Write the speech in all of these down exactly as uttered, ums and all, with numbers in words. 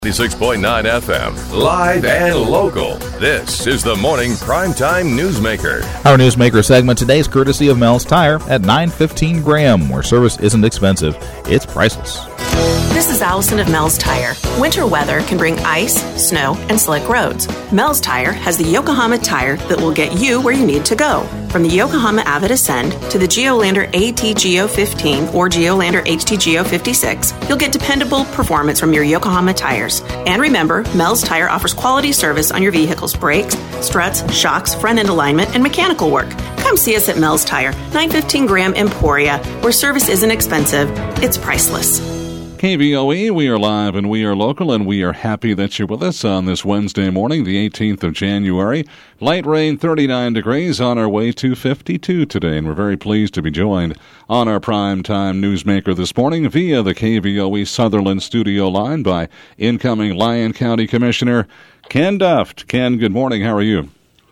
ninety-six point nine F M, live and local. This is the Morning Primetime Newsmaker. Our Newsmaker segment today is courtesy of Mel's Tire at nine fifteen Graham, where service isn't expensive, it's priceless. This is Allison of Mel's Tire. Winter weather can bring ice, snow, and slick roads. Mel's Tire has the Yokohama tire that will get you where you need to go. From the Yokohama Avid Ascend to the Geolander A T G O fifteen or Geolander H T G O fifty-six, you'll get dependable performance from your Yokohama tires. And remember, Mel's Tire offers quality service on your vehicle's brakes, struts, shocks, front end alignment, and mechanical work. Come see us at Mel's Tire, nine fifteen Graham Emporia, where service isn't expensive, it's priceless. K V O E, we are live and we are local, and we are happy that you're with us on this Wednesday morning, the eighteenth of January. Light rain, thirty-nine degrees, on our way to fifty-two today, and we're very pleased to be joined on our Primetime Newsmaker this morning via the K V O E Sutherland studio line by incoming Lyon County Commissioner Ken Duft. Ken, good morning. How are you?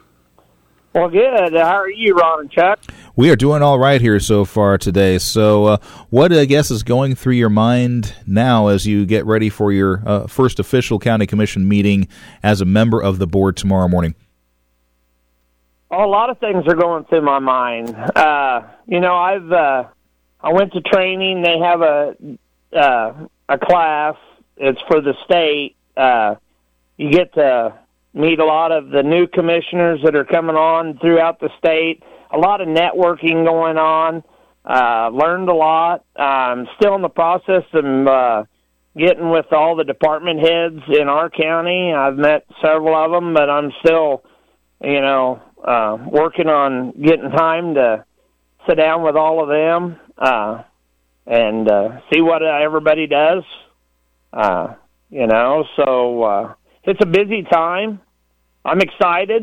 Well, good. How are you, Ron and Chuck? We are doing all right here so far today. So uh, what, I guess, is going through your mind now as you get ready for your uh, first official county commission meeting as a member of the board tomorrow morning? Oh, a lot of things are going through my mind. Uh, you know, I've uh, I went to training. They have a uh, a class. It's for the state. Uh, you get to meet a lot of the new commissioners that are coming on throughout the state. A lot of networking going on. Uh, learned a lot. I'm still in the process of uh, getting with all the department heads in our county. I've met several of them, but I'm still, you know, uh, working on getting time to sit down with all of them uh, and uh, see what everybody does. Uh, you know, so uh, it's a busy time. I'm excited.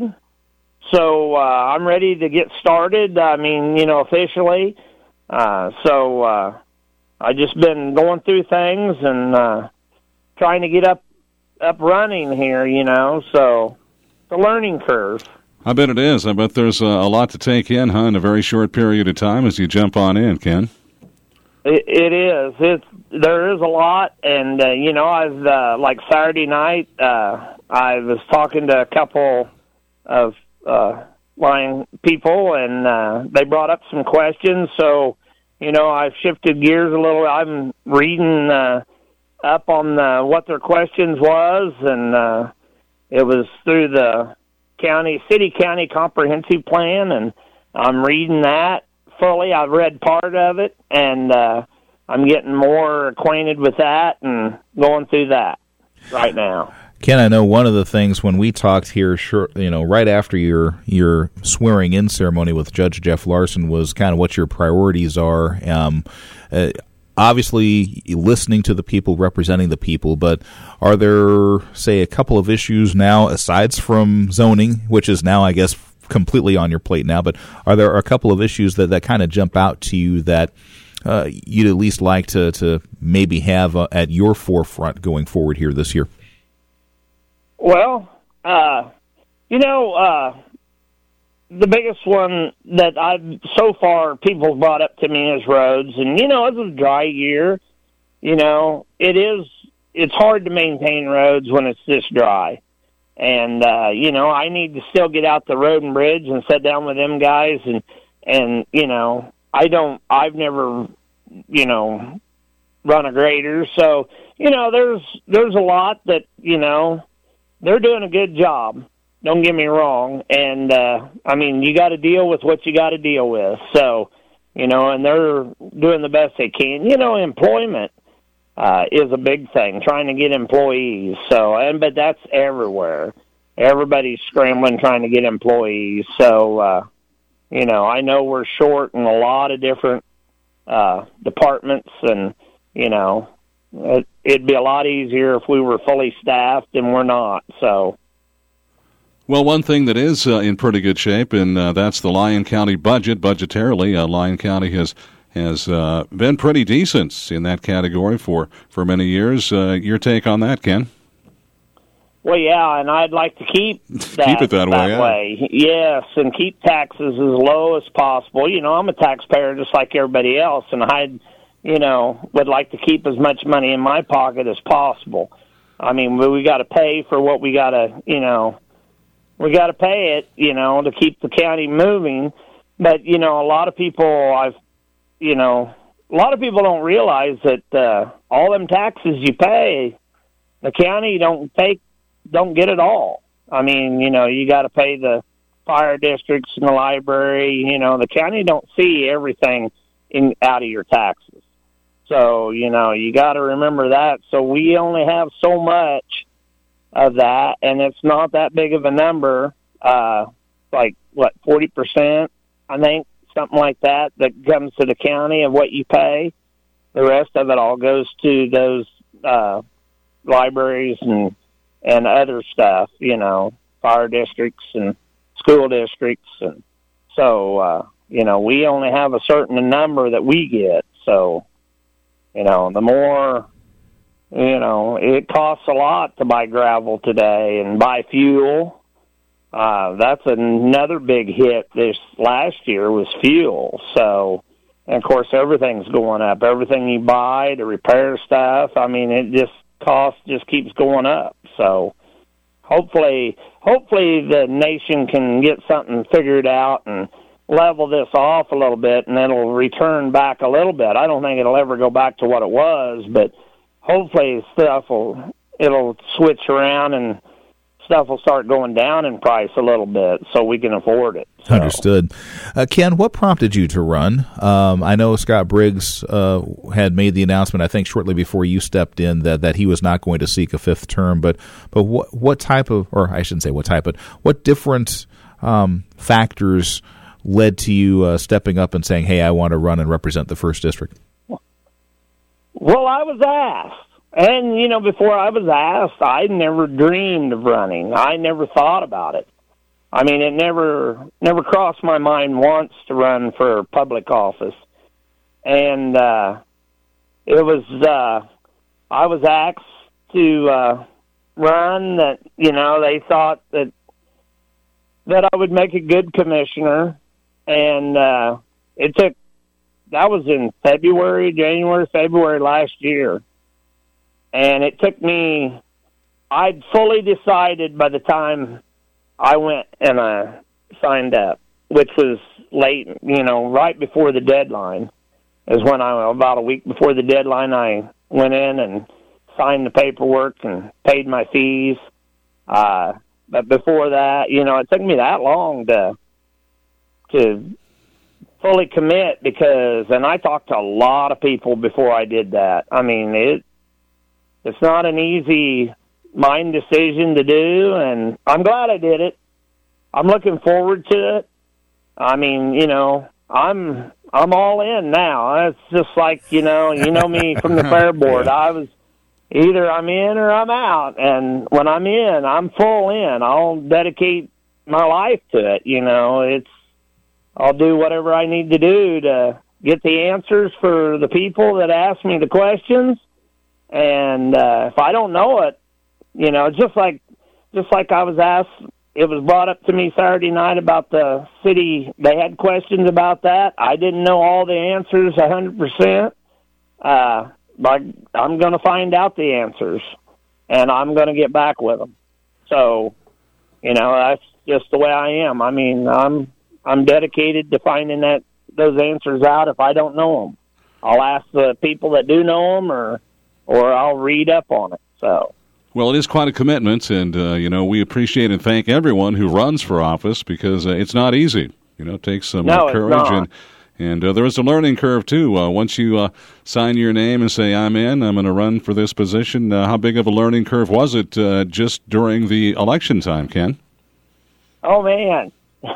So uh, I'm ready to get started, I mean, you know, officially. Uh, so uh, I just been going through things and uh, trying to get up up running here, you know. So it's a learning curve. I bet it is. I bet there's a, a lot to take in, huh, in a very short period of time as you jump on in, Ken. It, it is. It's there is a lot, and uh, you know, I've uh, like Saturday night, uh, I was talking to a couple of uh, Lyon people, and uh, they brought up some questions. So, you know, I've shifted gears a little. I'm reading uh, up on the, what their questions was, and uh, it was through the county, city county comprehensive plan, and I'm reading that fully. I've read part of it, and uh, I'm getting more acquainted with that and going through that right now. Ken, I know one of the things when we talked here, sure, you know, right after your your swearing-in ceremony with Judge Jeff Larson was kind of what your priorities are. Um, uh, obviously, listening to the people, representing the people, but are there, say, a couple of issues now, aside from zoning, which is now, I guess, completely on your plate now, but are there a couple of issues that, that kind of jump out to you that uh, you'd at least like to, to maybe have uh, at your forefront going forward here this year? Well, uh, you know, uh, the biggest one that I've so far people brought up to me is roads. And, you know, it's a dry year. You know, it is, it's hard to maintain roads when it's this dry. And, uh, you know, I need to still get out the road and bridge and sit down with them guys. And, and, you know, I don't, I've never, you know, run a grader. So, you know, there's, there's a lot that, you know, they're doing a good job. Don't get me wrong. And, uh, I mean, you got to deal with what you got to deal with. So, you know, and they're doing the best they can. You know, employment uh, is a big thing, trying to get employees. So, and but that's everywhere. Everybody's scrambling trying to get employees. So, uh, you know, I know we're short in a lot of different uh, departments, and, you know, it, it'd be a lot easier if we were fully staffed, and we're not. So, well, one thing that is uh, in pretty good shape, and uh, that's the Lyon County budget. Budgetarily, uh, Lyon County has has uh, been pretty decent in that category for, for many years. Uh, your take on that, Ken? Well, yeah, and I'd like to keep that, keep it that, that way. way. Yeah. Yes, and keep taxes as low as possible. You know, I'm a taxpayer just like everybody else, and I'd, you know, would like to keep as much money in my pocket as possible. I mean, we, we got to pay for what we got to, you know, we got to pay it, you know, to keep the county moving. But, you know, a lot of people, I've, you know, a lot of people don't realize that uh, all them taxes you pay, the county don't take, don't get it all. I mean, you know, you got to pay the fire districts and the library. You know, the county don't see everything in out of your taxes. So, you know, you got to remember that. So we only have so much of that, and it's not that big of a number, uh, like, what, forty percent, I think, something like that, that comes to the county of what you pay. The rest of it all goes to those uh, libraries and and other stuff, you know, fire districts and school districts. And so, uh, you know, we only have a certain number that we get. So, you know, the more, you know, it costs a lot to buy gravel today and buy fuel. Uh, that's another big hit this last year was fuel. So, and of course, everything's going up. Everything you buy to repair stuff, I mean, it just, cost just keeps going up. So hopefully, hopefully the nation can get something figured out and level this off a little bit, and it'll return back a little bit. I don't think it'll ever go back to what it was, but hopefully stuff will, it'll switch around and stuff will start going down in price a little bit so we can afford it. So. Understood. Uh, Ken, what prompted you to run? Um, I know Scott Briggs uh, had made the announcement, I think shortly before you stepped in, that, that he was not going to seek a fifth term, but but what, what type of, or I shouldn't say what type, but what different um, factors led to you uh, stepping up and saying, hey, I want to run and represent the first District? Well, I was asked. And, you know, before I was asked, I never dreamed of running. I never thought about it. I mean, it never never crossed my mind once to run for public office. And uh, it was, uh, I was asked to uh, run, that, you know, they thought that that I would make a good commissioner. And uh, it took, that was in February, January, February last year. And it took me, I'd fully decided by the time I went and I signed up, which was late, you know, right before the deadline, is when I, about a week before the deadline, I went in and signed the paperwork and paid my fees. Uh, but before that, you know, it took me that long to, to fully commit because, and I talked to a lot of people before I did that. I mean, it, It's not an easy mind decision to do, and I'm glad I did it. I'm looking forward to it. I mean, you know, I'm I'm all in now. It's just like, you know, you know me from the fair board. I was either I'm in or I'm out, and when I'm in, I'm full in. I'll dedicate my life to it. You know, it's I'll do whatever I need to do to get the answers for the people that ask me the questions. And uh, if I don't know it, you know, just like just like I was asked, it was brought up to me Saturday night about the city. They had questions about that. I didn't know all the answers one hundred percent. Uh, but I'm going to find out the answers, and I'm going to get back with them. So, you know, that's just the way I am. I mean, I'm I'm dedicated to finding that those answers out if I don't know them. I'll ask the people that do know them, or or I'll read up on it. So, well, it is quite a commitment, and uh, you know, we appreciate and thank everyone who runs for office because uh, it's not easy. You know, it takes some no, courage, and and uh, there is a learning curve too. Uh, once you uh, sign your name and say, "I'm in, I'm going to run for this position," uh, how big of a learning curve was it uh, just during the election time, Ken? Oh man.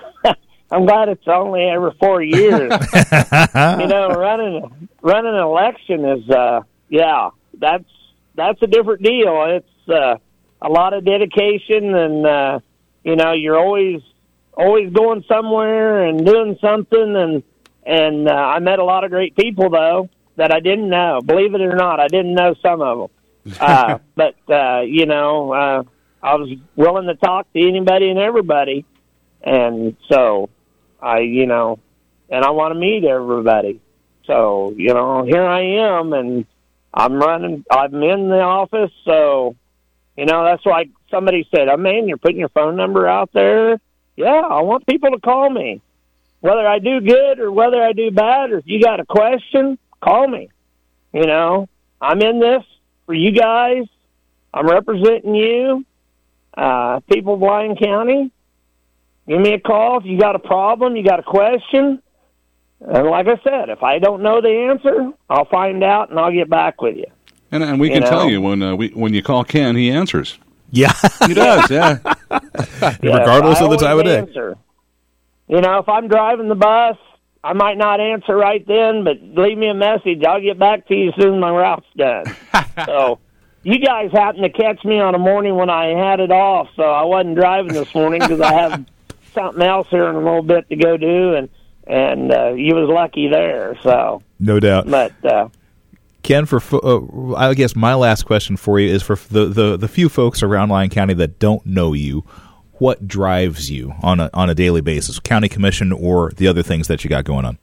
I'm glad it's only every four years. You know, running running an election is, uh, yeah, that's that's a different deal. It's uh, a lot of dedication, and uh, you know, you're always always going somewhere and doing something. And and uh, I met a lot of great people though that I didn't know. Believe it or not, I didn't know some of them. Uh, but uh, you know, uh, I was willing to talk to anybody and everybody, and so. I, you know, and I want to meet everybody. So, you know, here I am, and I'm running, I'm in the office, so You know, that's like somebody said, oh, man, you're putting your phone number out there. Yeah, I want people to call me. Whether I do good or whether I do bad, or if you got a question, call me. You know, I'm in this for you guys. I'm representing you, uh, people of Lyon County. Give me a call if you got a problem, you got a question. And like I said, if I don't know the answer, I'll find out and I'll get back with you. And, and we you can know? tell you when uh, we when you call Ken, he answers. Yeah, he does. Yeah, yeah regardless of the I time of day. Answer. You know, if I'm driving the bus, I might not answer right then, but leave me a message. I'll get back to you as soon as my route's done. So you guys happened to catch me on a morning when I had it off, so I wasn't driving this morning because I have something else here in a little bit to go do, and and uh, you was lucky there. So no doubt. But uh, Ken, for uh, I guess my last question for you is for the, the the few folks around Lyon County that don't know you. What drives you on a on a daily basis, county commission or the other things that you got going on?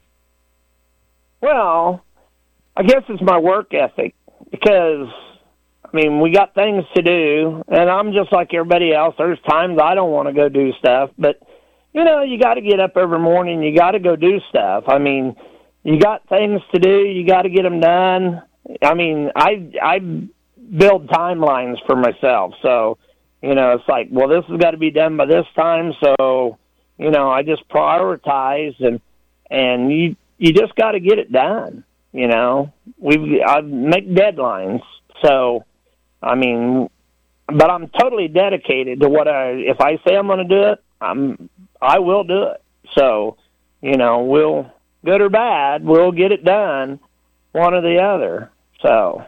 Well, I guess it's my work ethic because, I mean, we got things to do, and I'm just like everybody else. There's times I don't want to go do stuff, but, you know, you got to get up every morning. You got to go do stuff. I mean, you got things to do. You got to get them done. I mean, I I build timelines for myself, so, you know, it's like, well, this has got to be done by this time, so, you know, I just prioritize, and and you you just got to get it done, you know. We I make deadlines, so, I mean, but I'm totally dedicated to what I, if I say I'm going to do it, I'm, I will do it. So, you know, we'll, good or bad, we'll get it done, one or the other, so.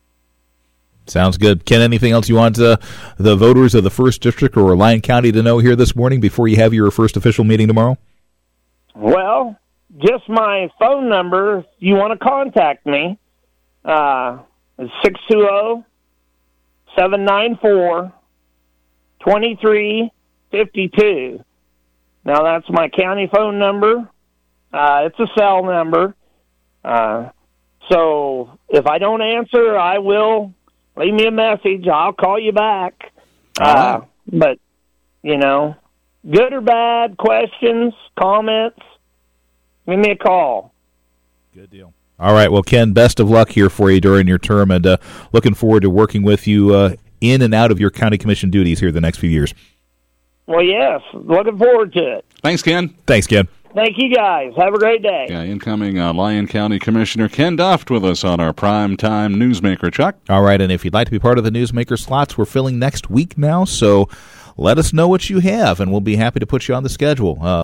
Sounds good. Ken, anything else you want uh, the voters of the first District or Lyon County to know here this morning before you have your first official meeting tomorrow? Well, just my phone number, if you want to contact me, uh, it's six two zero, seven nine four, two three five two. Now, that's my county phone number. Uh, it's a cell number. Uh, so if I don't answer, I will... leave me a message. I'll call you back. Uh, but, you know, good or bad, questions, comments, give me a call. Good deal. All right. Well, Ken, best of luck here for you during your term, and uh, looking forward to working with you uh, in and out of your county commission duties here the next few years. Well, yes. Looking forward to it. Thanks, Ken. Thanks, Ken. Thank you, guys. Have a great day. Yeah, incoming uh, Lyon County Commissioner Ken Duft with us on our Prime Time Newsmaker. Chuck? All right, and if you'd like to be part of the Newsmaker slots, we're filling next week now, so let us know what you have, and we'll be happy to put you on the schedule. Uh,